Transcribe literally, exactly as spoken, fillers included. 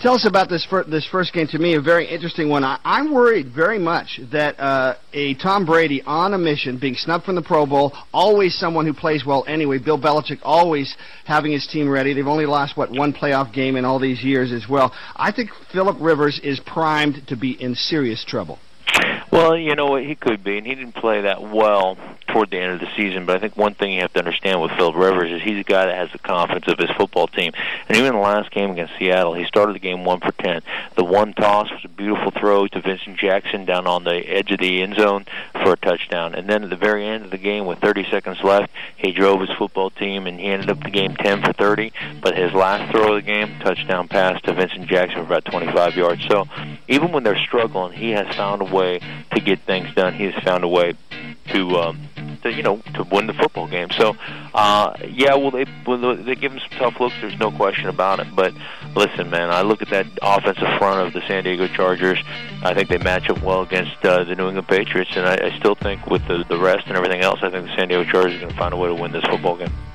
Tell us about this fir- this first game. To me, a very interesting one. I- I'm worried very much that uh, a Tom Brady on a mission, being snubbed from the Pro Bowl, always someone who plays well anyway. Bill Belichick always having his team ready. They've only lost, what, one playoff game in all these years as well. I think Phillip Rivers is primed to be in serious trouble. Well, you know what, he could be, and he didn't play that well toward the end of the season, but I think one thing you have to understand with Phil Rivers is he's a guy that has the confidence of his football team. And even in the last game against Seattle, he started the game one for ten. The one toss was a beautiful throw to Vincent Jackson down on the edge of the end zone for a touchdown. And then at the very end of the game with thirty seconds left, he drove his football team, and he ended up the game ten for thirty. But his last throw of the game, touchdown pass to Vincent Jackson for about twenty-five yards. So even when they're struggling, he has found a way to get things done. He has found a way to, um, to you know, to win the football game. So, uh, yeah, well, they well, they give him some tough looks. There's no question about it. But listen, man, I look at that offensive front of the San Diego Chargers. I think they match up well against uh, the New England Patriots, and I, I still think with the the rest and everything else, I think the San Diego Chargers are going to find a way to win this football game.